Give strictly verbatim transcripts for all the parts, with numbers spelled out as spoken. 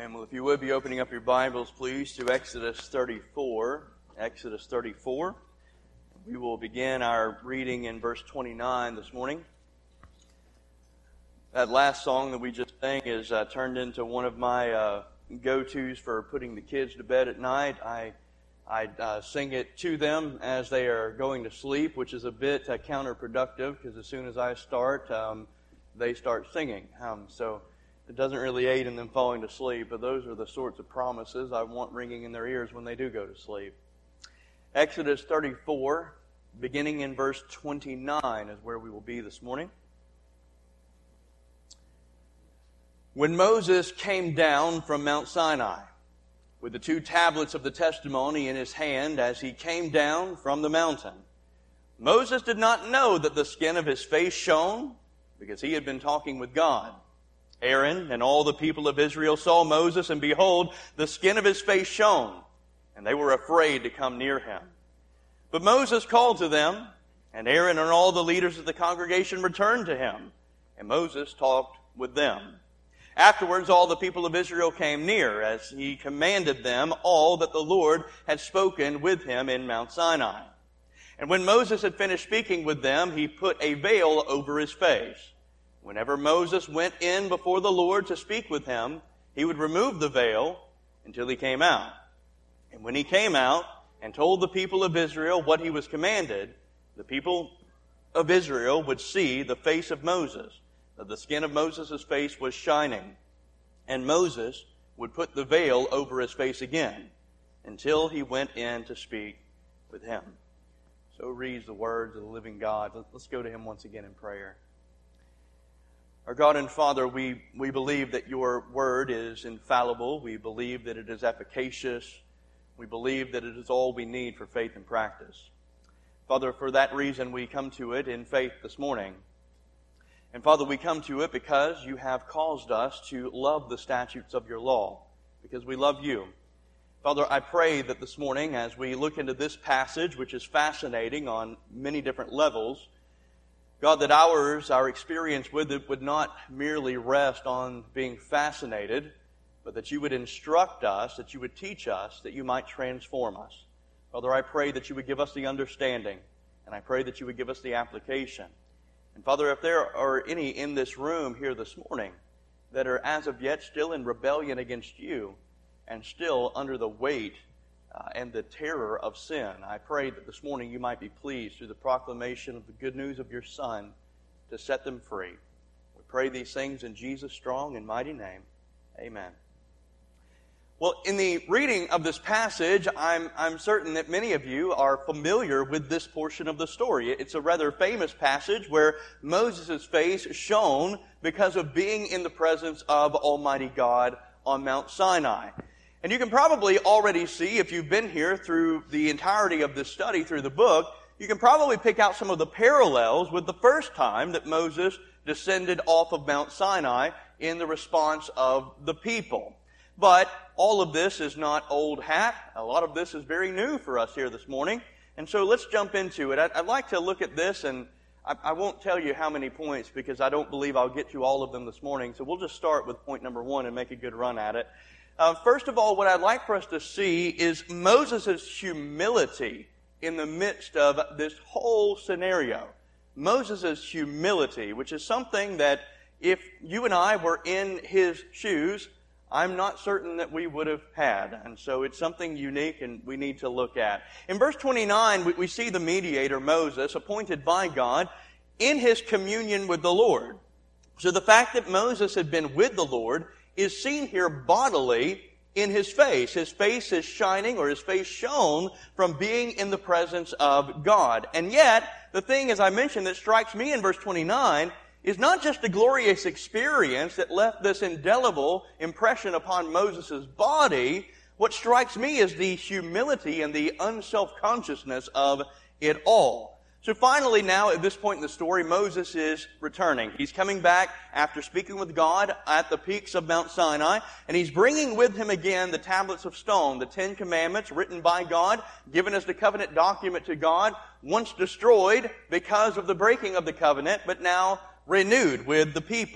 And well, if you would be opening up your Bibles, please, to Exodus thirty-four. Exodus thirty-four. We will begin our reading in verse twenty-nine this morning. That last song that we just sang is uh, turned into one of my uh, go-tos for putting the kids to bed at night. I I uh, sing it to them as they are going to sleep, which is a bit uh, counterproductive because as soon as I start, um, they start singing. Um, so it doesn't really aid in them falling to sleep, but those are the sorts of promises I want ringing in their ears when they do go to sleep. Exodus thirty-four, beginning in verse twenty-nine, is where we will be this morning. When Moses came down from Mount Sinai, with the two tablets of the testimony in his hand as he came down from the mountain, Moses did not know that the skin of his face shone, because he had been talking with God. Aaron and all the people of Israel saw Moses, and behold, the skin of his face shone, and they were afraid to come near him. But Moses called to them, and Aaron and all the leaders of the congregation returned to him, and Moses talked with them. Afterwards, all the people of Israel came near, as he commanded them all that the Lord had spoken with him in Mount Sinai. And when Moses had finished speaking with them, he put a veil over his face. Whenever Moses went in before the Lord to speak with him, he would remove the veil until he came out. And when he came out and told the people of Israel what he was commanded, the people of Israel would see the face of Moses, that the skin of Moses' face was shining. And Moses would put the veil over his face again until he went in to speak with him. So reads the words of the living God. Let's go to him once again in prayer. Our God and Father, we, we believe that your word is infallible. We believe that it is efficacious. We believe that it is all we need for faith and practice. Father, for that reason we come to it in faith this morning. And Father, we come to it because you have caused us to love the statutes of your law, because we love you. Father, I pray that this morning, as we look into this passage, which is fascinating on many different levels, God, that ours, our experience with it, would not merely rest on being fascinated, but that you would instruct us, that you would teach us, that you might transform us. Father, I pray that you would give us the understanding, and I pray that you would give us the application. And Father, if there are any in this room here this morning that are as of yet still in rebellion against you and still under the weight uh, and the terror of sin, I pray that this morning you might be pleased through the proclamation of the good news of your Son to set them free. We pray these things in Jesus' strong and mighty name. Amen. Well, in the reading of this passage, I'm, I'm certain that many of you are familiar with this portion of the story. It's a rather famous passage where Moses' face shone because of being in the presence of Almighty God on Mount Sinai. And you can probably already see, if you've been here through the entirety of this study, through the book, you can probably pick out some of the parallels with the first time that Moses descended off of Mount Sinai in the response of the people. But all of this is not old hat. A lot of this is very new for us here this morning. And so let's jump into it. I'd, I'd like to look at this, and I, I won't tell you how many points because I don't believe I'll get to all of them this morning. So we'll just start with point number one and make a good run at it. Uh, first of all, what I'd like for us to see is Moses' humility in the midst of this whole scenario. Moses' humility, which is something that if you and I were in his shoes, I'm not certain that we would have had. And so it's something unique and we need to look at. In verse twenty-nine, we, we see the mediator, Moses, appointed by God in his communion with the Lord. So the fact that Moses had been with the Lord is seen here bodily in his face. His face is shining, or his face shone from being in the presence of God. And yet, the thing, as I mentioned, that strikes me in verse twenty-nine is not just a glorious experience that left this indelible impression upon Moses' body. What strikes me is the humility and the unself-consciousness of it all. So finally now, at this point in the story, Moses is returning. He's coming back after speaking with God at the peaks of Mount Sinai, and he's bringing with him again the tablets of stone, the Ten Commandments written by God, given as the covenant document to God, once destroyed because of the breaking of the covenant, but now renewed with the people.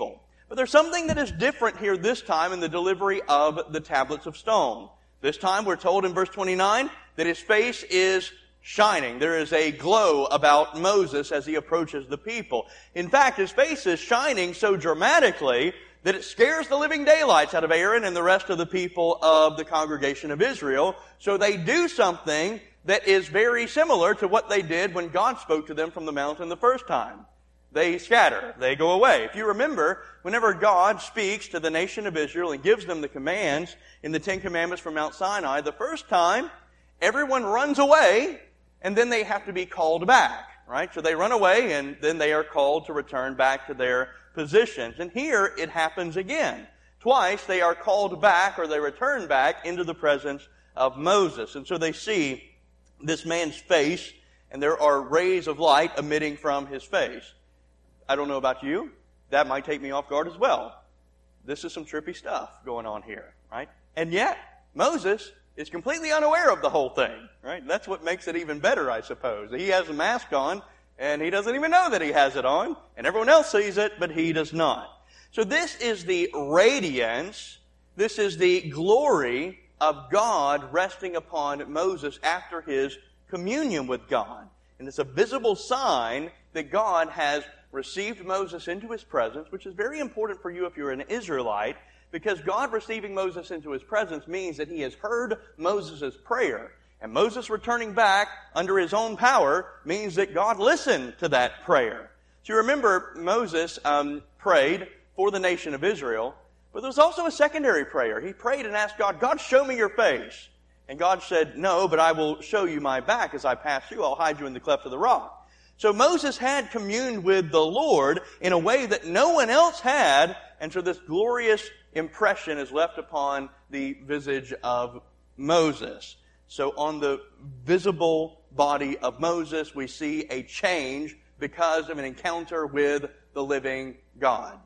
But there's something that is different here this time in the delivery of the tablets of stone. This time we're told in verse twenty-nine that his face is shining. There is a glow about Moses as he approaches the people. In fact, his face is shining so dramatically that it scares the living daylights out of Aaron and the rest of the people of the congregation of Israel. So they do something that is very similar to what they did when God spoke to them from the mountain the first time. They scatter. They go away. If you remember, whenever God speaks to the nation of Israel and gives them the commands in the Ten Commandments from Mount Sinai, the first time, everyone runs away, and then they have to be called back, right? So they run away, and then they are called to return back to their positions. And here it happens again. Twice they are called back, or they return back into the presence of Moses. And so they see this man's face, and there are rays of light emitting from his face. I don't know about you. That might take me off guard as well. This is some trippy stuff going on here, right? And yet, Moses is completely unaware of the whole thing, right? That's what makes it even better, I suppose. He has a mask on, and he doesn't even know that he has it on, and everyone else sees it, but he does not. So this is the radiance, this is the glory of God resting upon Moses after his communion with God. And it's a visible sign that God has received Moses into his presence, which is very important for you if you're an Israelite, because God receiving Moses into his presence means that he has heard Moses' prayer. And Moses returning back under his own power means that God listened to that prayer. So you remember Moses um, prayed for the nation of Israel, but there was also a secondary prayer. He prayed and asked God, God, show me your face. And God said, no, but I will show you my back as I pass through. I'll hide you in the cleft of the rock. So Moses had communed with the Lord in a way that no one else had, and so this glorious impression is left upon the visage of Moses. So on the visible body of Moses, we see a change because of an encounter with the living God.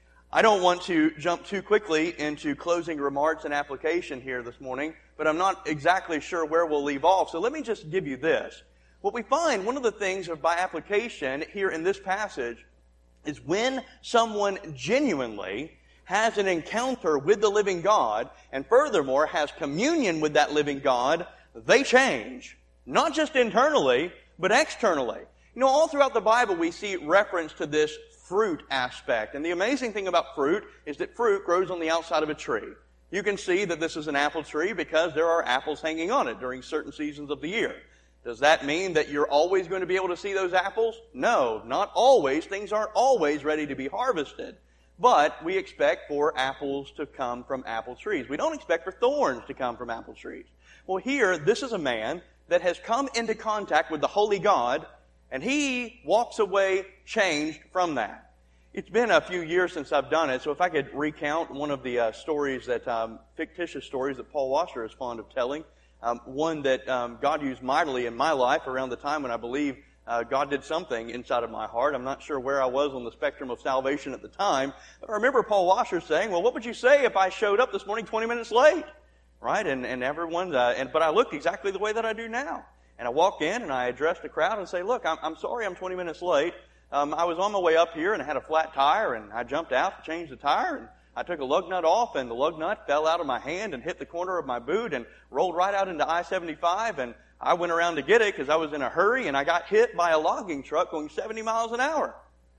I don't want to jump too quickly into closing remarks and application here this morning, but I'm not exactly sure where we'll leave off. So let me just give you this. What we find, one of the things of by application here in this passage, is when someone genuinely has an encounter with the living God, and furthermore has communion with that living God, they change. Not just internally, but externally. You know, all throughout the Bible we see reference to this fruit aspect. And the amazing thing about fruit is that fruit grows on the outside of a tree. You can see that this is an apple tree because there are apples hanging on it during certain seasons of the year. Does that mean that you're always going to be able to see those apples? No, not always. Things aren't always ready to be harvested. But we expect for apples to come from apple trees. We don't expect for thorns to come from apple trees. Well, here, this is a man that has come into contact with the Holy God, and he walks away changed from that. It's been a few years since I've done it, so if I could recount one of the uh, stories that, um, fictitious stories that Paul Washer is fond of telling. Um, one that um, God used mightily in my life around the time when I believe uh, God did something inside of my heart. I'm not sure where I was on the spectrum of salvation at the time. But I remember Paul Washer saying, well, what would you say if I showed up this morning twenty minutes late? Right? And, and everyone, uh, and, but I looked exactly the way that I do now. And I walk in and I address the crowd and say, look, I'm, I'm sorry I'm twenty minutes late. Um, I was on my way up here and I had a flat tire and I jumped out to change the tire and I took a lug nut off, and the lug nut fell out of my hand and hit the corner of my boot and rolled right out into I seventy-five, and I went around to get it because I was in a hurry, and I got hit by a logging truck going seventy miles an hour.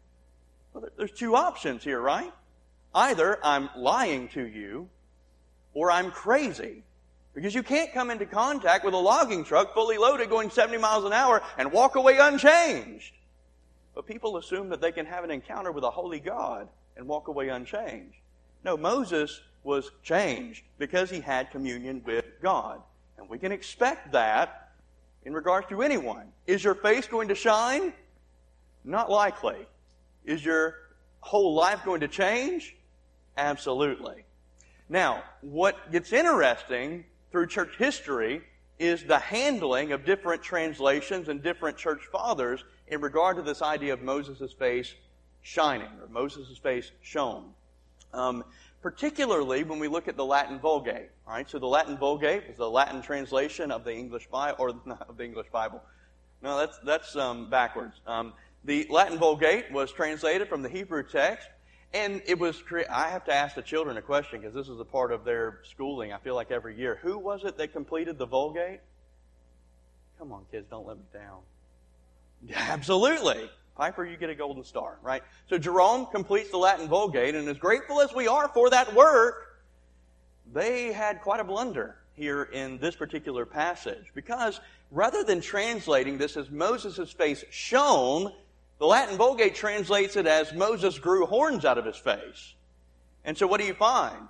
Well, there's two options here, right? Either I'm lying to you, or I'm crazy. Because you can't come into contact with a logging truck fully loaded going seventy miles an hour and walk away unchanged. But people assume that they can have an encounter with a holy God and walk away unchanged. No, Moses was changed because he had communion with God. And we can expect that in regards to anyone. Is your face going to shine? Not likely. Is your whole life going to change? Absolutely. Now, what gets interesting through church history is the handling of different translations and different church fathers in regard to this idea of Moses' face shining, or Moses' face shone. Um, particularly when we look at the Latin Vulgate. All right, so the Latin Vulgate is the Latin translation of the English Bible, or not of the English Bible. No, that's that's um, backwards. Um, the Latin Vulgate was translated from the Hebrew text, And it was, I have to ask the children a question because this is a part of their schooling, I feel like every year. Who was it that completed the Vulgate? Come on, kids, don't let me down. Yeah, absolutely. Piper, you get a golden star, right? So Jerome completes the Latin Vulgate, and as grateful as we are for that work, they had quite a blunder here in this particular passage. Because rather than translating this as Moses' face shone, the Latin Vulgate translates it as Moses grew horns out of his face. And so what do you find?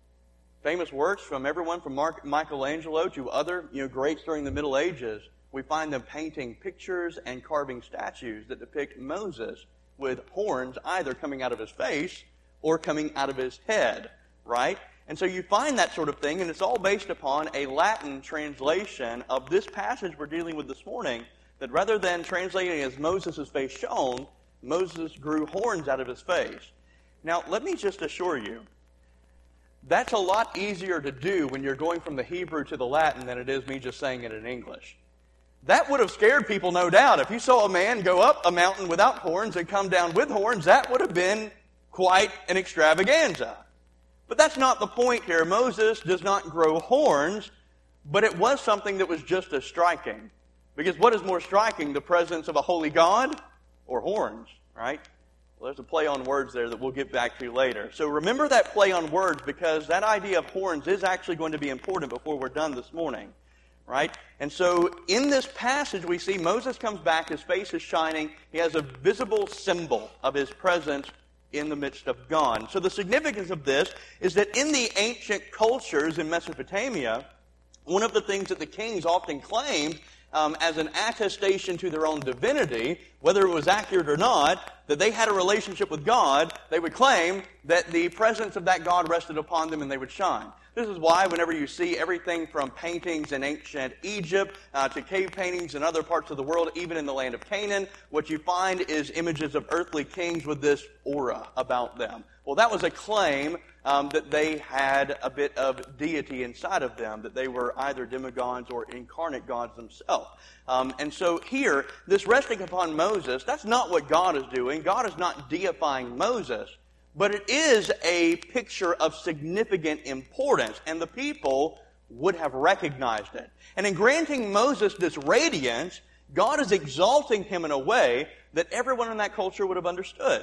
Famous works from everyone from Mark, Michelangelo to other you know, greats during the Middle Ages. We find them painting pictures and carving statues that depict Moses with horns either coming out of his face or coming out of his head, right? And so you find that sort of thing, and it's all based upon a Latin translation of this passage we're dealing with this morning, that rather than translating as Moses' face shone, Moses grew horns out of his face. Now, let me just assure you, that's a lot easier to do when you're going from the Hebrew to the Latin than it is me just saying it in English. That would have scared people, no doubt. If you saw a man go up a mountain without horns and come down with horns, that would have been quite an extravaganza. But that's not the point here. Moses does not grow horns, but it was something that was just as striking. Because what is more striking, the presence of a holy God or horns, right? Well, there's a play on words there that we'll get back to later. So remember that play on words, because that idea of horns is actually going to be important before we're done this morning, right? And so in this passage we see Moses comes back, his face is shining, he has a visible symbol of his presence in the midst of God. So the significance of this is that in the ancient cultures in Mesopotamia, one of the things that the kings often claimed um, as an attestation to their own divinity, whether it was accurate or not, that they had a relationship with God, they would claim that the presence of that God rested upon them and they would shine. This is why whenever you see everything from paintings in ancient Egypt uh, to cave paintings in other parts of the world, even in the land of Canaan, what you find is images of earthly kings with this aura about them. Well, that was a claim um, that they had a bit of deity inside of them, that they were either demigods or incarnate gods themselves. Um, and so here, this resting upon Moses, that's not what God is doing. God is not deifying Moses. But it is a picture of significant importance, and the people would have recognized it. And in granting Moses this radiance, God is exalting him in a way that everyone in that culture would have understood.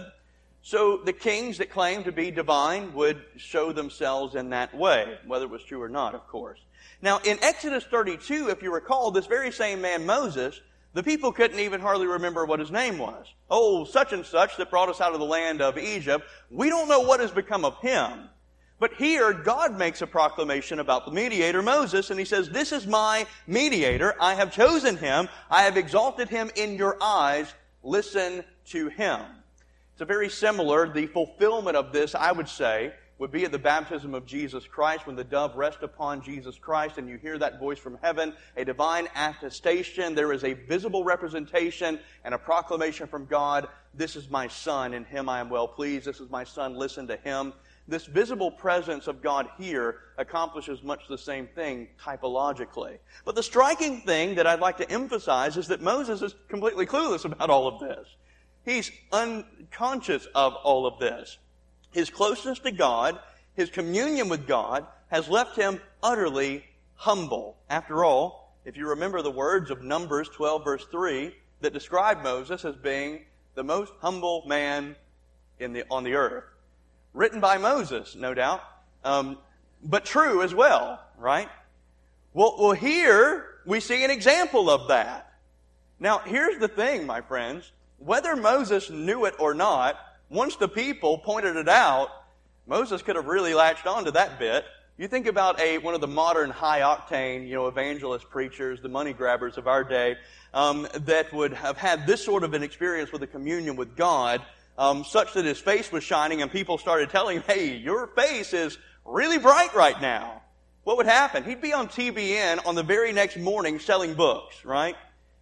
So the kings that claimed to be divine would show themselves in that way, whether it was true or not, of course. Now, in Exodus thirty-two, if you recall, this very same man Moses, the people couldn't even hardly remember what his name was. Oh, such and such that brought us out of the land of Egypt. We don't know what has become of him. But here, God makes a proclamation about the mediator, Moses, and he says, this is my mediator. I have chosen him. I have exalted him in your eyes. Listen to him. It's a very similar, the fulfillment of this, I would say, would be at the baptism of Jesus Christ, when the dove rests upon Jesus Christ and you hear that voice from heaven, a divine attestation. There is a visible representation and a proclamation from God. This is my Son, in him I am well pleased. This is my Son, listen to him. This visible presence of God here accomplishes much the same thing typologically. But the striking thing that I'd like to emphasize is that Moses is completely clueless about all of this. He's unconscious of all of this. His closeness to God, his communion with God, has left him utterly humble. After all, if you remember the words of Numbers twelve, verse three, that describe Moses as being the most humble man in the, on the earth. Written by Moses, no doubt, um, but true as well, right? Well, well, here we see an example of that. Now, here's the thing, my friends. Whether Moses knew it or not, once the people pointed it out, Moses could have really latched on to that bit. You think about a one of the modern high-octane, you know, evangelist preachers, the money grabbers of our day, um, that would have had this sort of an experience with a communion with God, um, such that his face was shining and people started telling him, hey, your face is really bright right now. What would happen? He'd be on T B N on the very next morning selling books, right?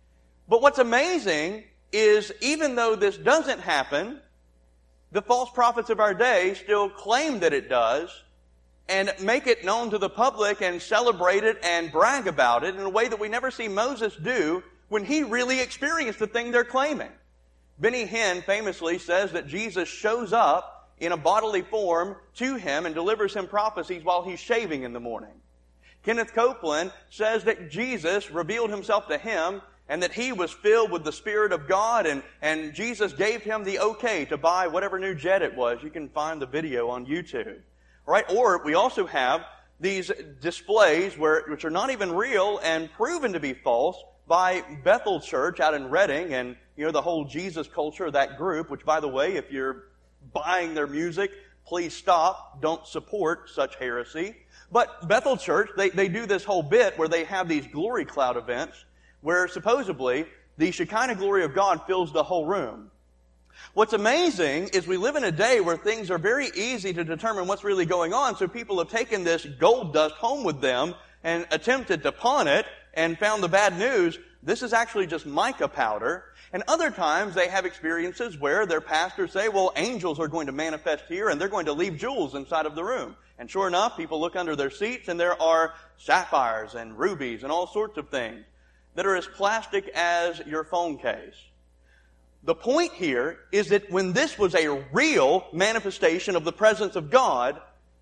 But what's amazing is even though this doesn't happen, the false prophets of our day still claim that it does and make it known to the public and celebrate it and brag about it in a way that we never see Moses do when he really experienced the thing they're claiming. Benny Hinn famously says that Jesus shows up in a bodily form to him and delivers him prophecies while he's shaving in the morning. Kenneth Copeland says that Jesus revealed himself to him and that he was filled with the Spirit of God, and, and Jesus gave him the okay to buy whatever new jet it was. You can find the video on YouTube. All right? Or we also have these displays where, which are not even real and proven to be false by Bethel Church out in Redding, and you know the whole Jesus culture, that group, which, by the way, if you're buying their music, please stop. Don't support such heresy. But Bethel Church, they, they do this whole bit where they have these glory cloud events where supposedly the Shekinah glory of God fills the whole room. What's amazing is we live in a day where things are very easy to determine what's really going on, so people have taken this gold dust home with them and attempted to pawn it and found the bad news. This is actually just mica powder. And other times they have experiences where their pastors say, well, angels are going to manifest here and they're going to leave jewels inside of the room. And sure enough, people look under their seats and there are sapphires and rubies and all sorts of things that are as plastic as your phone case. The point here is that when this was a real manifestation of the presence of God,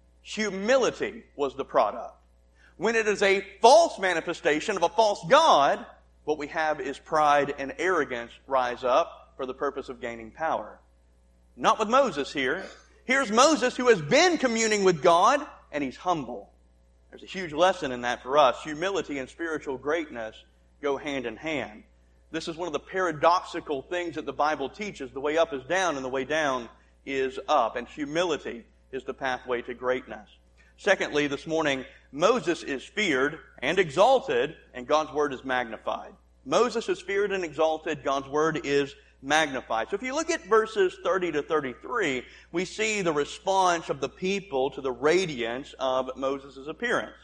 humility was the product. When it is a false manifestation of a false God, what we have is pride and arrogance rise up for the purpose of gaining power. Not with Moses here. Here's Moses who has been communing with God, and he's humble. There's a huge lesson in that for us. Humility and spiritual greatness go hand in hand. This is one of the paradoxical things that the Bible teaches. The way up is down and the way down is up. And humility is the pathway to greatness. Secondly, this morning, Moses is feared and exalted, and God's Word is magnified. Moses is feared and exalted, God's Word is magnified. So if you look at verses thirty to thirty-three, we see the response of the people to the radiance of Moses' appearance.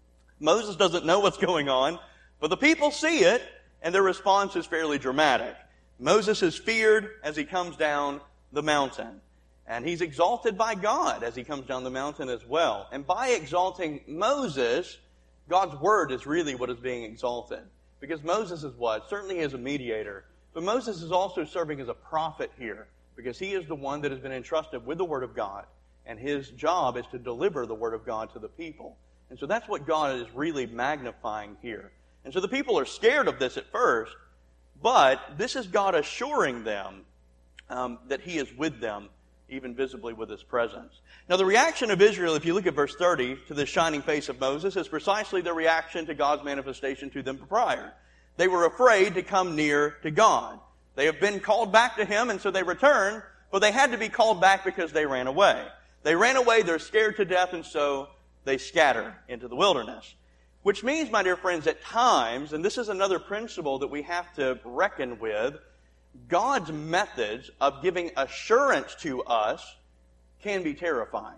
Moses doesn't know what's going on, but the people see it, and their response is fairly dramatic. Moses is feared as he comes down the mountain. And he's exalted by God as he comes down the mountain as well. And by exalting Moses, God's Word is really what is being exalted. Because Moses is what? Certainly he is a mediator. But Moses is also serving as a prophet here. Because he is the one that has been entrusted with the Word of God. And his job is to deliver the Word of God to the people. And so that's what God is really magnifying here. And so the people are scared of this at first. But this is God assuring them um, that he is with them, even visibly with his presence. Now the reaction of Israel, if you look at verse thirty, to the shining face of Moses, is precisely the reaction to God's manifestation to them prior. They were afraid to come near to God. They have been called back to him, and so they return, but they had to be called back because they ran away. They ran away, they're scared to death, and so they scatter into the wilderness. Which means, my dear friends, at times, and this is another principle that we have to reckon with, God's methods of giving assurance to us can be terrifying.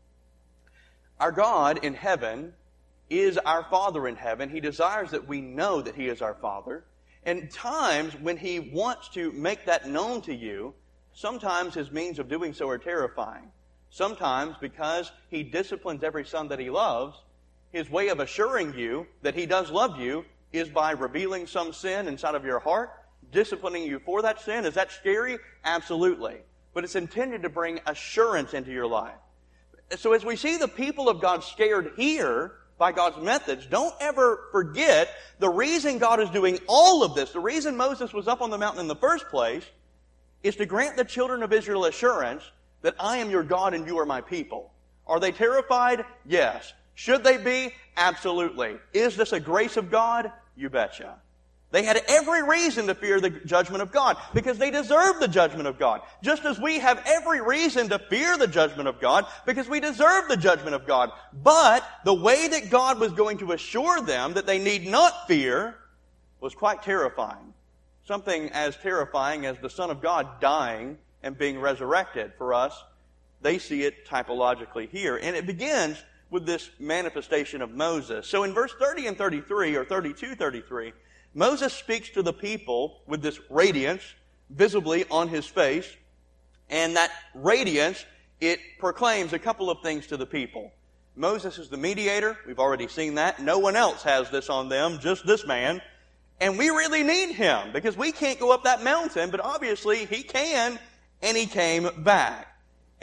Our God in heaven is our Father in heaven. He desires that we know that he is our Father. And times when he wants to make that known to you, sometimes his means of doing so are terrifying. Sometimes because he disciplines every son that he loves, his way of assuring you that he does love you is by revealing some sin inside of your heart, disciplining you for that sin. Is that scary? Absolutely. But it's intended to bring assurance into your life. So as we see the people of God scared here by God's methods, don't ever forget the reason God is doing all of this, the reason Moses was up on the mountain in the first place, is to grant the children of Israel assurance that I am your God and you are my people. Are they terrified? Yes. Should they be? Absolutely. Is this a grace of God? You betcha. They had every reason to fear the judgment of God because they deserve the judgment of God. Just as we have every reason to fear the judgment of God because we deserve the judgment of God. But the way that God was going to assure them that they need not fear was quite terrifying. Something as terrifying as the Son of God dying and being resurrected. For us, they see it typologically here. And it begins with this manifestation of Moses. So in verse thirty and thirty-three, or thirty-two, thirty-three, Moses speaks to the people with this radiance visibly on his face. And that radiance, it proclaims a couple of things to the people. Moses is the mediator. We've already seen that. No one else has this on them, just this man. And we really need him because we can't go up that mountain, but obviously he can, and he came back.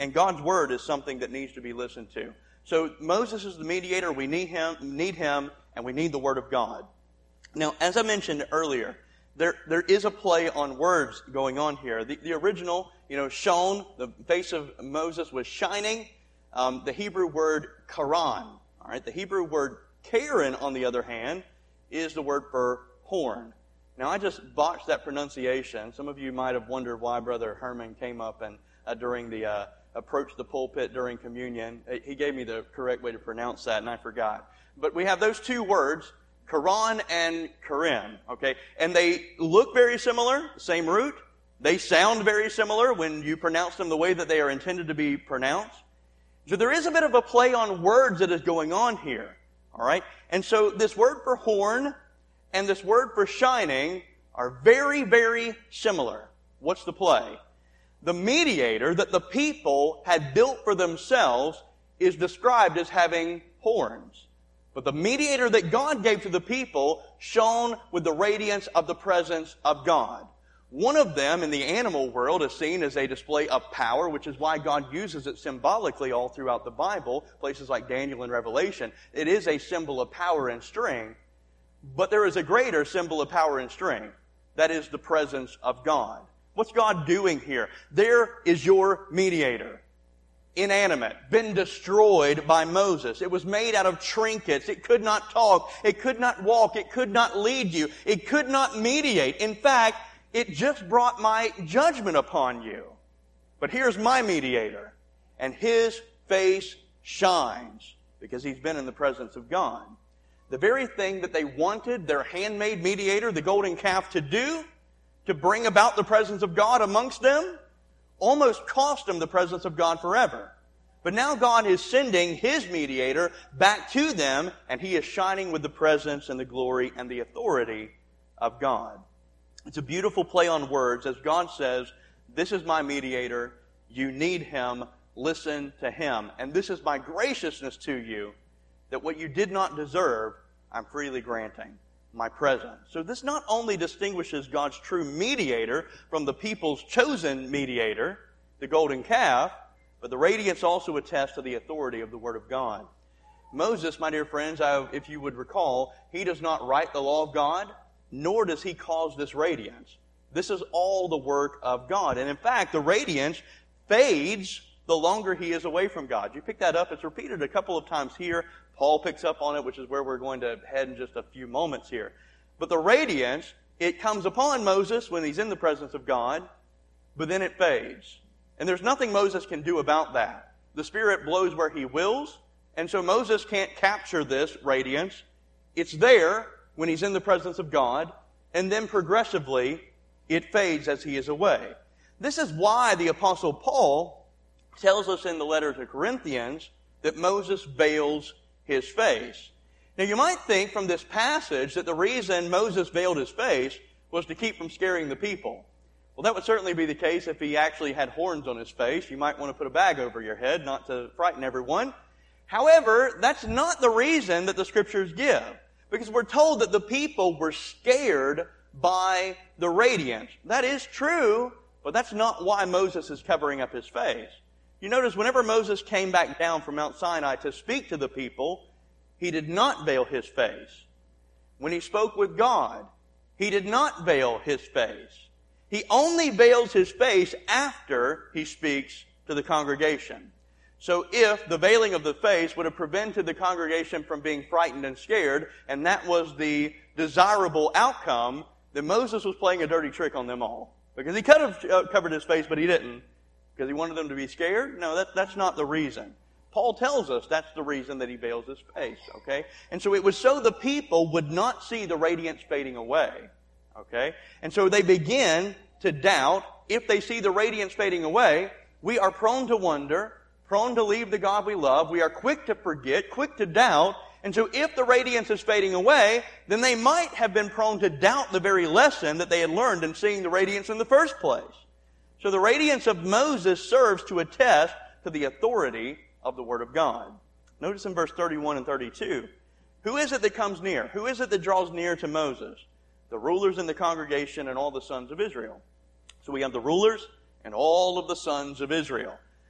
And God's Word is something that needs to be listened to. So Moses is the mediator. We need him, need him, and we need the Word of God. Now, as I mentioned earlier, there there is a play on words going on here. The, the original, you know, shone, the face of Moses was shining. Um, the Hebrew word karan, all right. The Hebrew word Karen, on the other hand, is the word for horn. Now, I just botched that pronunciation. Some of you might have wondered why Brother Herman came up and uh, during the uh, approached the pulpit during communion. He gave me the correct way to pronounce that, and I forgot. But we have those two words, Karan and Karen, okay? And they look very similar, same root. They sound very similar when you pronounce them the way that they are intended to be pronounced. So there is a bit of a play on words that is going on here, all right? And so this word for horn and this word for shining are very, very similar. What's the play? The mediator that the people had built for themselves is described as having horns. But the mediator that God gave to the people shone with the radiance of the presence of God. One of them in the animal world is seen as a display of power, which is why God uses it symbolically all throughout the Bible, places like Daniel and Revelation. It is a symbol of power and strength, but there is a greater symbol of power and strength. That is the presence of God. What's God doing here? There is your mediator. Inanimate, been destroyed by Moses. It was made out of trinkets. It could not talk. It could not walk. It could not lead you. It could not mediate. In fact, it just brought my judgment upon you. But here's my mediator, and his face shines because he's been in the presence of God. The very thing that they wanted their handmaid mediator, the golden calf, to do, to bring about the presence of God amongst them, almost cost them the presence of God forever. But now God is sending his mediator back to them, and he is shining with the presence and the glory and the authority of God. It's a beautiful play on words as God says, this is my mediator, you need him, listen to him. And this is my graciousness to you, that what you did not deserve, I'm freely granting. My presence. So this not only distinguishes God's true mediator from the people's chosen mediator, the golden calf, but the radiance also attests to the authority of the Word of God. Moses, my dear friends, I, if you would recall, he does not write the law of God, nor does he cause this radiance. This is all the work of God. And in fact, the radiance fades the longer he is away from God. You pick that up. It's repeated a couple of times here. Paul picks up on it, which is where we're going to head in just a few moments here. But the radiance, it comes upon Moses when he's in the presence of God, but then it fades. And there's nothing Moses can do about that. The Spirit blows where he wills, and so Moses can't capture this radiance. It's there when he's in the presence of God, and then progressively it fades as he is away. This is why the Apostle Paul tells us in the letter to Corinthians that Moses veils his face. Now you might think from this passage that the reason Moses veiled his face was to keep from scaring the people. Well, that would certainly be the case if he actually had horns on his face. You might want to put a bag over your head, not to frighten everyone. However, that's not the reason that the Scriptures give. Because we're told that the people were scared by the radiance. That is true, but that's not why Moses is covering up his face. You notice whenever Moses came back down from Mount Sinai to speak to the people, he did not veil his face. When he spoke with God, he did not veil his face. He only veils his face after he speaks to the congregation. So if the veiling of the face would have prevented the congregation from being frightened and scared, and that was the desirable outcome, then Moses was playing a dirty trick on them all. Because he could have uh, covered his face, but he didn't. Because he wanted them to be scared? No, that, that's not the reason. Paul tells us that's the reason that he veils his face, okay? And so it was so the people would not see the radiance fading away, okay? And so they begin to doubt. If they see the radiance fading away, we are prone to wonder, prone to leave the God we love. We are quick to forget, quick to doubt. And so if the radiance is fading away, then they might have been prone to doubt the very lesson that they had learned in seeing the radiance in the first place. So the radiance of Moses serves to attest to the authority of the Word of God. Notice in verse thirty-one and thirty-two, who is it that comes near? Who is it that draws near to Moses? The rulers in the congregation and all the sons of Israel. So we have the rulers and all of the sons of Israel.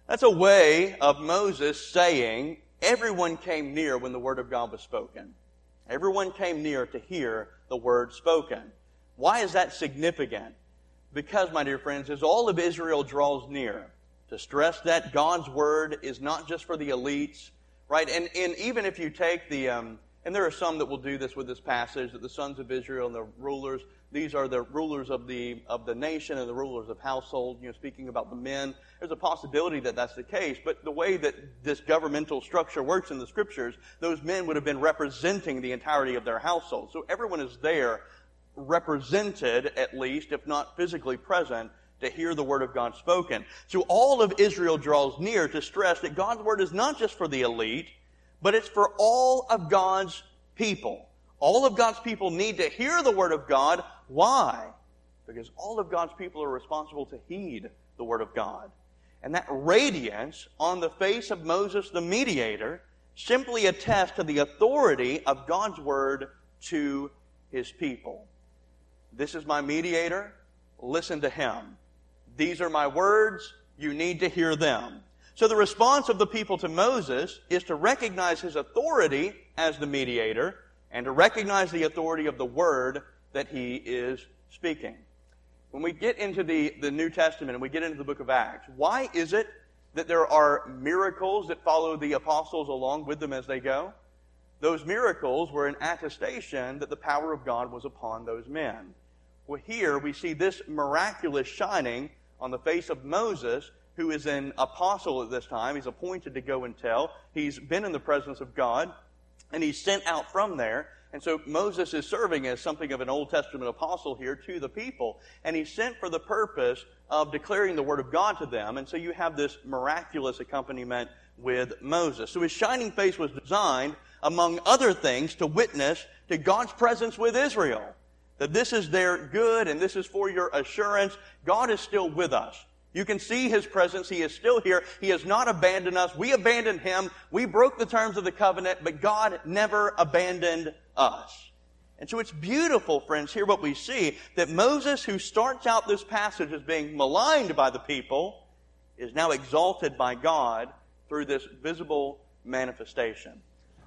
That's a way of Moses saying everyone came near when the Word of God was spoken. Everyone came near to hear the Word spoken. Why is that significant? Because, my dear friends, as all of Israel draws near, to stress that God's Word is not just for the elites, right? And, and even if you take the, um, and there are some that will do this with this passage, that the sons of Israel and the rulers, these are the rulers of the of the nation and the rulers of household, you know, speaking about the men. There's a possibility that that's the case, but the way that this governmental structure works in the Scriptures, those men would have been representing the entirety of their household. So everyone is there represented, at least, if not physically present, to hear the Word of God spoken. So all of Israel draws near to stress that God's Word is not just for the elite, but it's for all of God's people. All of God's people need to hear the Word of God. Why? Because all of God's people are responsible to heed the Word of God. And that radiance on the face of Moses the mediator simply attests to the authority of God's Word to His people. This is my mediator. Listen to him. These are my words. You need to hear them. So the response of the people to Moses is to recognize his authority as the mediator and to recognize the authority of the word that he is speaking. When we get into the, the New Testament and we get into the book of Acts, why is it that there are miracles that follow the apostles along with them as they go? Those miracles were an attestation that the power of God was upon those men. Well, here we see this miraculous shining on the face of Moses, who is an apostle at this time. He's appointed to go and tell. He's been in the presence of God, and he's sent out from there. And so Moses is serving as something of an Old Testament apostle here to the people. And he's sent for the purpose of declaring the Word of God to them. And so you have this miraculous accompaniment with Moses. So his shining face was designed, among other things, to witness to God's presence with Israel. That this is their good and this is for your assurance. God is still with us. You can see His presence. He is still here. He has not abandoned us. We abandoned Him. We broke the terms of the covenant, but God never abandoned us. And so it's beautiful, friends, here what we see, that Moses, who starts out this passage as being maligned by the people, is now exalted by God through this visible manifestation.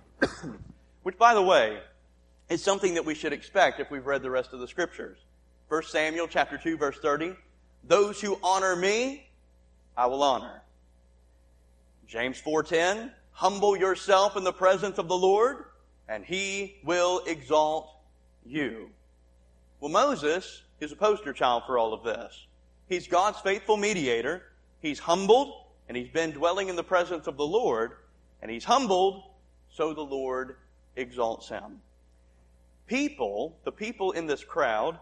Which, by the way, is something that we should expect if we've read the rest of the Scriptures. First Samuel chapter two, verse thirty. Those who honor me, I will honor. James four ten. Humble yourself in the presence of the Lord, and He will exalt you. Well, Moses is a poster child for all of this. He's God's faithful mediator. He's humbled, and he's been dwelling in the presence of the Lord, and he's humbled, so the Lord exalts him. People, the people in this crowd,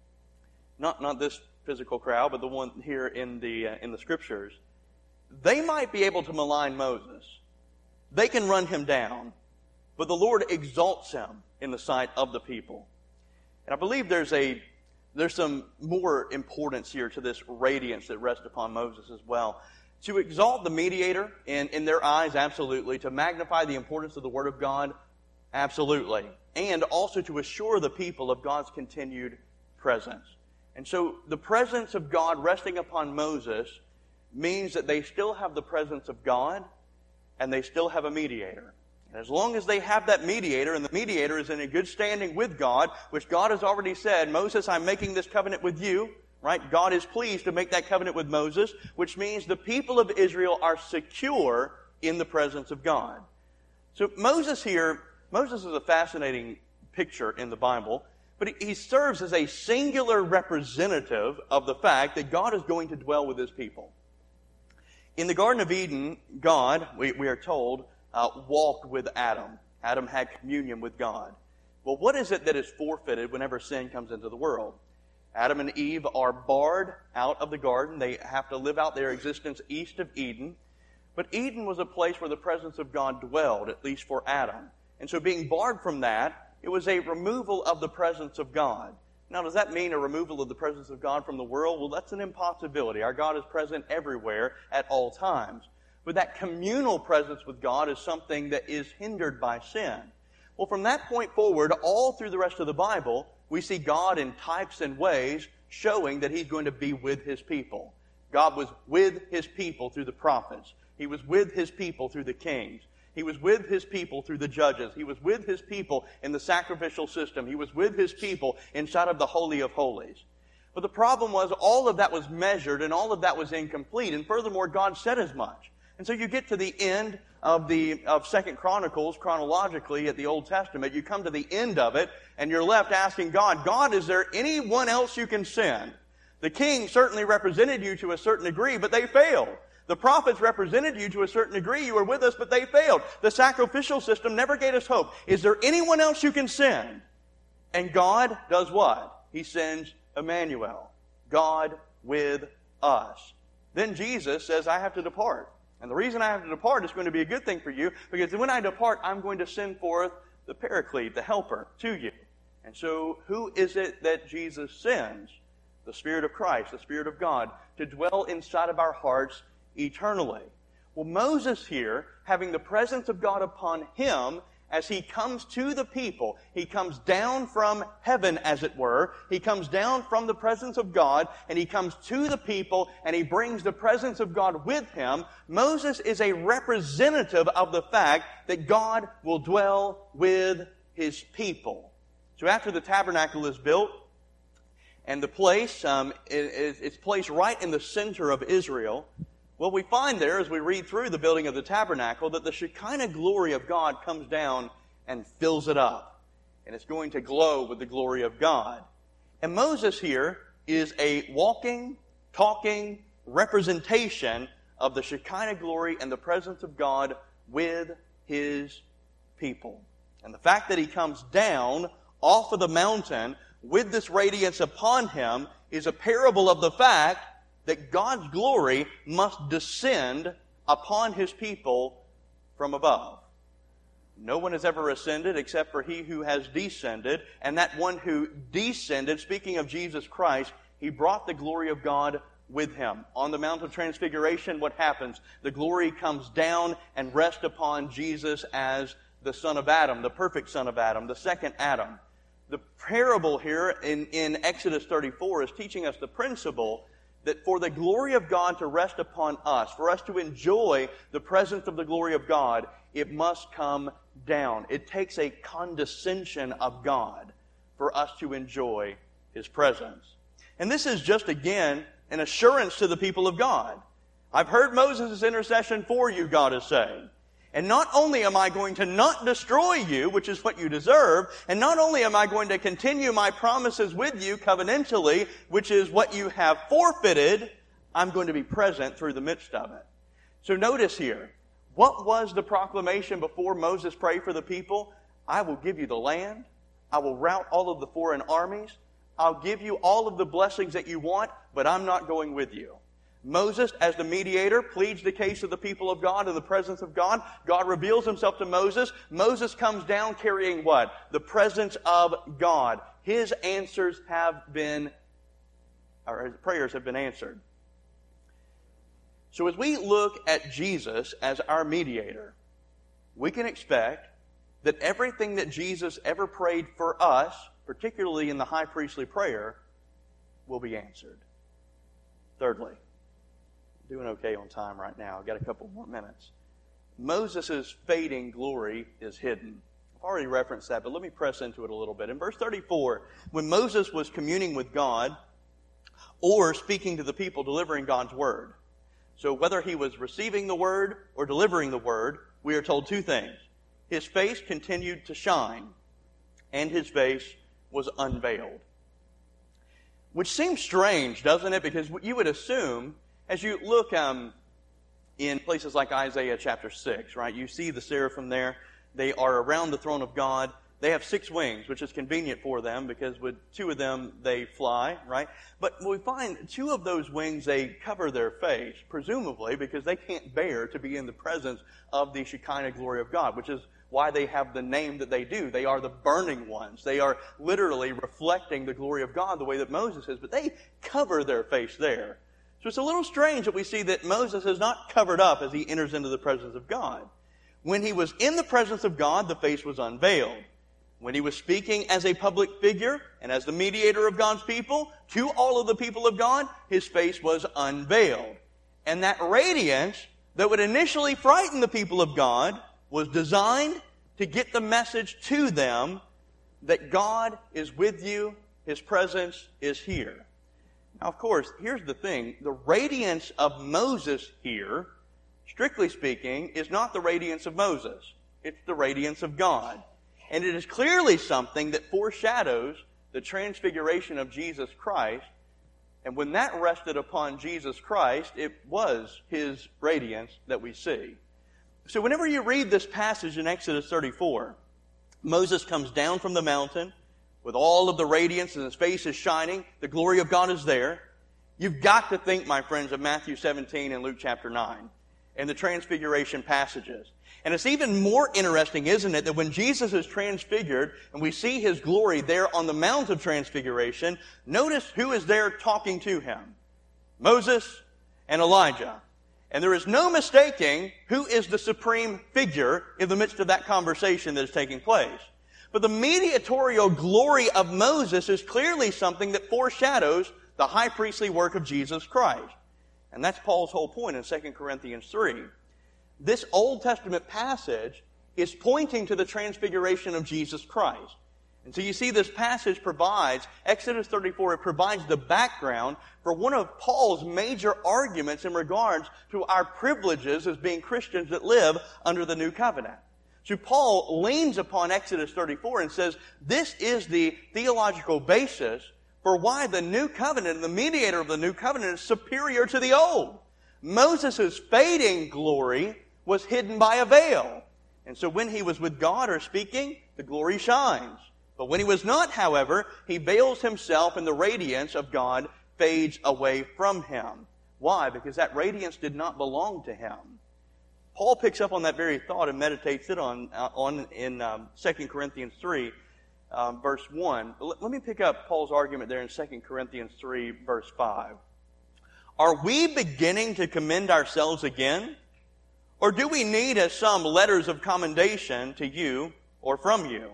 not, not this physical crowd, but the one here in the, uh, in the Scriptures, they might be able to malign Moses. They can run him down, but the Lord exalts him in the sight of the people. And I believe there's a there's some more importance here to this radiance that rests upon Moses as well. To exalt the mediator in, in their eyes, absolutely. To magnify the importance of the Word of God, absolutely. And also to assure the people of God's continued presence. And so the presence of God resting upon Moses means that they still have the presence of God and they still have a mediator. And as long as they have that mediator, and the mediator is in a good standing with God, which God has already said, Moses, I'm making this covenant with you, right? God is pleased to make that covenant with Moses, which means the people of Israel are secure in the presence of God. So Moses here, Moses is a fascinating picture in the Bible, but he serves as a singular representative of the fact that God is going to dwell with His people. In the Garden of Eden, God, we, we are told, uh, walked with Adam. Adam had communion with God. Well, what is it that is forfeited whenever sin comes into the world? Adam and Eve are barred out of the garden. They have to live out their existence east of Eden. But Eden was a place where the presence of God dwelled, at least for Adam. And so being barred from that, it was a removal of the presence of God. Now, does that mean a removal of the presence of God from the world? Well, that's an impossibility. Our God is present everywhere at all times. But that communal presence with God is something that is hindered by sin. Well, from that point forward, all through the rest of the Bible, we see God in types and ways showing that He's going to be with His people. God was with His people through the prophets. He was with His people through the kings. He was with His people through the judges. He was with His people in the sacrificial system. He was with His people inside of the Holy of Holies. But the problem was all of that was measured and all of that was incomplete. And furthermore, God said as much. And so you get to the end of the of Second Chronicles, chronologically at the Old Testament. You come to the end of it and you're left asking God, God, is there anyone else you can send? The king certainly represented you to a certain degree, but they failed. The prophets represented you to a certain degree. You were with us, but they failed. The sacrificial system never gave us hope. Is there anyone else you can send? And God does what? He sends Emmanuel, God with us. Then Jesus says, I have to depart. And the reason I have to depart is going to be a good thing for you, because when I depart, I'm going to send forth the Paraclete, the Helper, to you. And so, who is it that Jesus sends? The Spirit of Christ, the Spirit of God, to dwell inside of our hearts eternally. Well, Moses here, having the presence of God upon him, as he comes to the people, he comes down from heaven, as it were. He comes down from the presence of God, and he comes to the people, and he brings the presence of God with him. Moses is a representative of the fact that God will dwell with His people. So after the tabernacle is built, and the place, um, is, it's placed right in the center of Israel, well, we find there, as we read through the building of the tabernacle, that the Shekinah glory of God comes down and fills it up. And it's going to glow with the glory of God. And Moses here is a walking, talking representation of the Shekinah glory and the presence of God with His people. And the fact that he comes down off of the mountain with this radiance upon him is a parable of the fact that God's glory must descend upon His people from above. No one has ever ascended except for He who has descended, and that one who descended, speaking of Jesus Christ, He brought the glory of God with Him. On the Mount of Transfiguration, what happens? The glory comes down and rests upon Jesus as the Son of Adam, the perfect Son of Adam, the second Adam. The parable here in, in Exodus thirty-four is teaching us the principle that for the glory of God to rest upon us, for us to enjoy the presence of the glory of God, it must come down. It takes a condescension of God for us to enjoy His presence. And this is just, again, an assurance to the people of God. I've heard Moses' intercession for you, God is saying. And not only am I going to not destroy you, which is what you deserve, and not only am I going to continue my promises with you covenantally, which is what you have forfeited, I'm going to be present through the midst of it. So notice here, what was the proclamation before Moses prayed for the people? I will give you the land. I will rout all of the foreign armies. I'll give you all of the blessings that you want, but I'm not going with you. Moses, as the mediator, pleads the case of the people of God in the presence of God. God reveals Himself to Moses. Moses comes down carrying what? The presence of God. His answers have been, or his prayers have been answered. So as we look at Jesus as our mediator, we can expect that everything that Jesus ever prayed for us, particularly in the high priestly prayer, will be answered. Thirdly, doing okay on time right now. I've got a couple more minutes. Moses' fading glory is hidden. I've already referenced that, but let me press into it a little bit. In verse thirty-four, when Moses was communing with God or speaking to the people, delivering God's word. So whether he was receiving the word or delivering the word, we are told two things. His face continued to shine, and his face was unveiled. Which seems strange, doesn't it? Because you would assume, as you look um, in places like Isaiah chapter six, right? You see the seraphim there. They are around the throne of God. They have six wings, which is convenient for them because with two of them they fly, right? But we find two of those wings, they cover their face, presumably because they can't bear to be in the presence of the Shekinah glory of God, which is why they have the name that they do. They are the burning ones. They are literally reflecting the glory of God the way that Moses is, but they cover their face there. So it's a little strange that we see that Moses is not covered up as he enters into the presence of God. When he was in the presence of God, the face was unveiled. when he was speaking as a public figure and as the mediator of God's people to all of the people of God, his face was unveiled. And that radiance that would initially frighten the people of God was designed to get the message to them that God is with you, his presence is here. Now, of course, here's the thing. The radiance of Moses here, strictly speaking, is not the radiance of Moses. It's the radiance of God. And it is clearly something that foreshadows the transfiguration of Jesus Christ. And when that rested upon Jesus Christ, it was his radiance that we see. So whenever you read this passage in Exodus thirty-four, Moses comes down from the mountain with all of the radiance and his face is shining. The glory of God is there. You've got to think, my friends, of Matthew seventeen and Luke chapter nine and the transfiguration passages. And it's even more interesting, isn't it, that when Jesus is transfigured and we see his glory there on the Mount of Transfiguration, notice who is there talking to him. Moses and Elijah. And there is no mistaking who is the supreme figure in the midst of that conversation that is taking place. But the mediatorial glory of Moses is clearly something that foreshadows the high priestly work of Jesus Christ. And that's Paul's whole point in Second Corinthians three. This Old Testament passage is pointing to the transfiguration of Jesus Christ. And so you see this passage provides, Exodus thirty-four, it provides the background for one of Paul's major arguments in regards to our privileges as being Christians that live under the new covenant. So Paul leans upon Exodus thirty-four and says, this is the theological basis for why the new covenant and the mediator of the new covenant is superior to the old. Moses' fading glory was hidden by a veil. And so when he was with God or speaking, the glory shines. But when he was not, however, he veils himself and the radiance of God fades away from him. Why? Because that radiance did not belong to him. Paul picks up on that very thought and meditates it on, uh, on in um, Second Corinthians three, um, verse one. Let, let me pick up Paul's argument there in Second Corinthians three, verse five. Are we beginning to commend ourselves again? Or do we need as some letters of commendation to you or from you?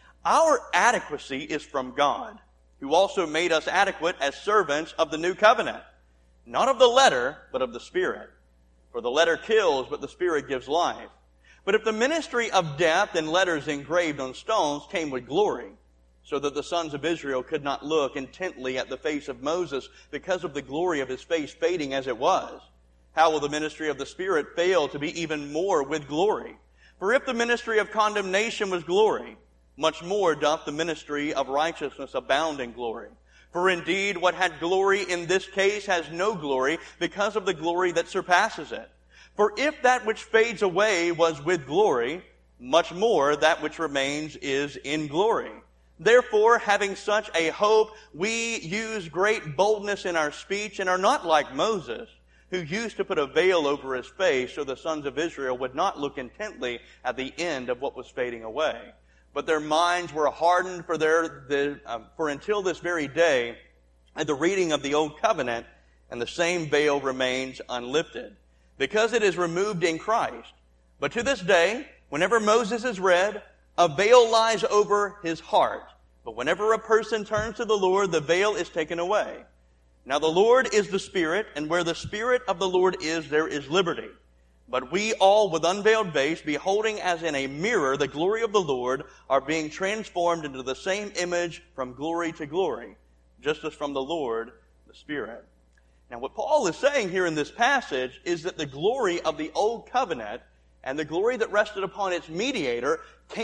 Our adequacy is from God, who also made us adequate as servants of the new covenant, not of the letter, but of the Spirit. For the letter kills, but the Spirit gives life. But if the ministry of death and letters engraved on stones came with glory, so that the sons of Israel could not look intently at the face of Moses because of the glory of his face fading as it was, how will the ministry of the Spirit fail to be even more with glory? For if the ministry of condemnation was glory, much more doth the ministry of righteousness abound in glory. For indeed, what had glory in this case has no glory because of the glory that surpasses it. For if that which fades away was with glory, much more that which remains is in glory. Therefore, having such a hope, we use great boldness in our speech and are not like Moses, who used to put a veil over his face so the sons of Israel would not look intently at the end of what was fading away. But their minds were hardened for their the, uh, for until this very day at the reading of the Old Covenant, and the same veil remains unlifted, because it is removed in Christ. But to this day, whenever Moses is read, a veil lies over his heart. But whenever a person turns to the Lord, the veil is taken away. Now the Lord is the Spirit, and where the Spirit of the Lord is, there is liberty. But we all, with unveiled face, beholding as in a mirror the glory of the Lord, are being transformed into the same image from glory to glory, just as from the Lord, the Spirit. Now what Paul is saying here in this passage is that the glory of the Old Covenant and the glory that rested upon its mediator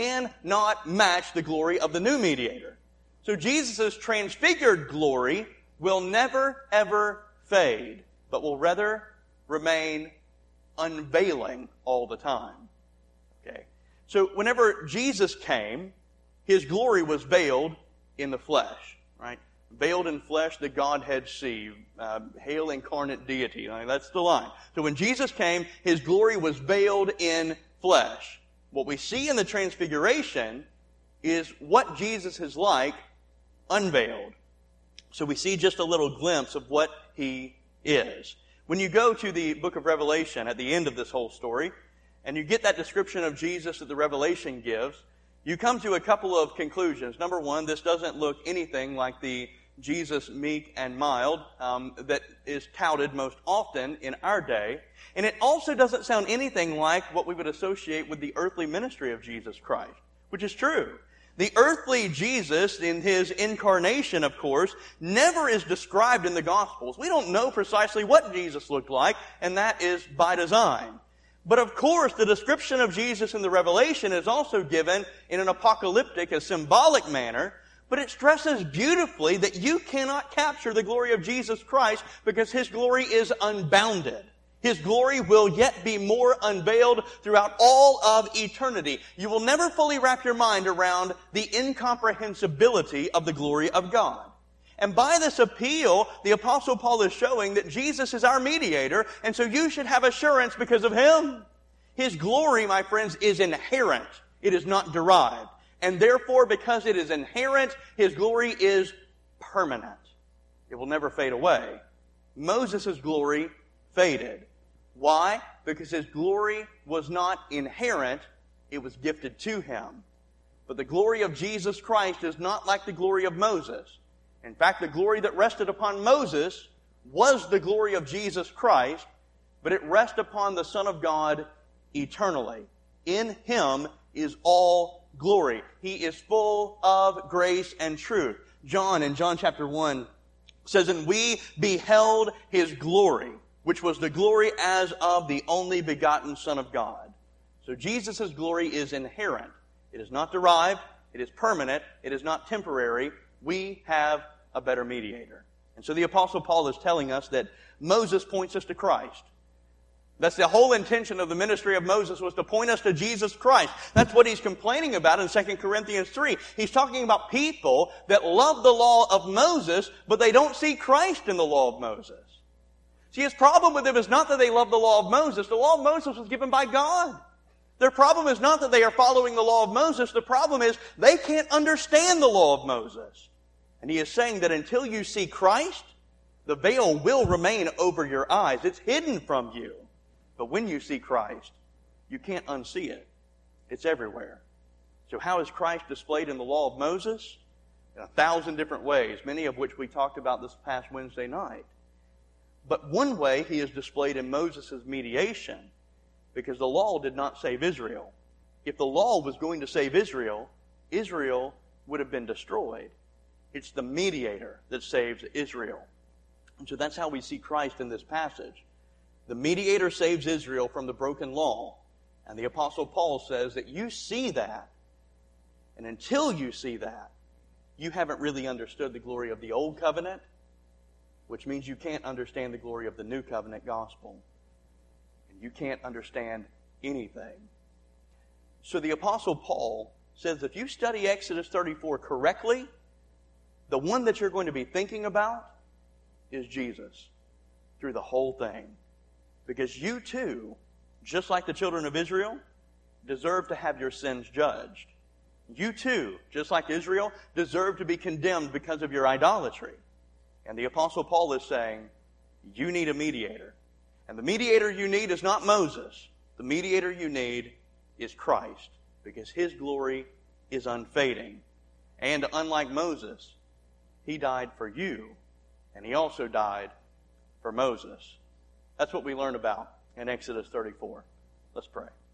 cannot match the glory of the new mediator. So Jesus' transfigured glory will never, ever fade, but will rather remain unveiling all the time. Okay. So whenever Jesus came, his glory was veiled in the flesh, right? Veiled in flesh, the Godhead see. Uh, hail incarnate deity. I mean, that's the line. So when Jesus came, his glory was veiled in flesh. What we see in the Transfiguration is what Jesus is like unveiled. So we see just a little glimpse of what he is. When you go to the book of Revelation at the end of this whole story, and you get that description of Jesus that the Revelation gives, you come to a couple of conclusions. Number one, this doesn't look anything like the Jesus meek and mild um, that is touted most often in our day. And it also doesn't sound anything like what we would associate with the earthly ministry of Jesus Christ, which is true. The earthly Jesus, in his incarnation, of course, never is described in the Gospels. We don't know precisely what Jesus looked like, and that is by design. But of course, the description of Jesus in the Revelation is also given in an apocalyptic, a symbolic manner, but it stresses beautifully that you cannot capture the glory of Jesus Christ because his glory is unbounded. His glory will yet be more unveiled throughout all of eternity. You will never fully wrap your mind around the incomprehensibility of the glory of God. And by this appeal, the Apostle Paul is showing that Jesus is our mediator, and so you should have assurance because of him. His glory, my friends, is inherent. It is not derived. And therefore, because it is inherent, his glory is permanent. It will never fade away. Moses' glory faded. Why? Because his glory was not inherent, it was gifted to him. But the glory of Jesus Christ is not like the glory of Moses. In fact, the glory that rested upon Moses was the glory of Jesus Christ, but it rests upon the Son of God eternally. In him is all glory. He is full of grace and truth. John, in John chapter one, says, "And we beheld his glory, which was the glory as of the only begotten Son of God." So Jesus' glory is inherent. It is not derived. It is permanent. It is not temporary. We have a better mediator. And so the Apostle Paul is telling us that Moses points us to Christ. That's the whole intention of the ministry of Moses, was to point us to Jesus Christ. That's what he's complaining about in Second Corinthians three. He's talking about people that love the law of Moses, but they don't see Christ in the law of Moses. See, his problem with them is not that they love the law of Moses. The law of Moses was given by God. Their problem is not that they are following the law of Moses. The problem is they can't understand the law of Moses. And he is saying that until you see Christ, the veil will remain over your eyes. It's hidden from you. But when you see Christ, you can't unsee it. It's everywhere. So how is Christ displayed in the law of Moses? In a thousand different ways, many of which we talked about this past Wednesday night. But one way he is displayed in Moses' mediation, because the law did not save Israel. If the law was going to save Israel, Israel would have been destroyed. It's the mediator that saves Israel. And so that's how we see Christ in this passage. The mediator saves Israel from the broken law. And the Apostle Paul says that you see that. And until you see that, you haven't really understood the glory of the old covenant, which means you can't understand the glory of the new covenant gospel. And you can't understand anything. So the Apostle Paul says if you study Exodus thirty-four correctly, the one that you're going to be thinking about is Jesus through the whole thing. Because you too, just like the children of Israel, deserve to have your sins judged. You too, just like Israel, deserve to be condemned because of your idolatry. And the Apostle Paul is saying, you need a mediator. And the mediator you need is not Moses. The mediator you need is Christ, because his glory is unfading. And unlike Moses, he died for you, and he also died for Moses. That's what we learn about in Exodus thirty-four. Let's pray.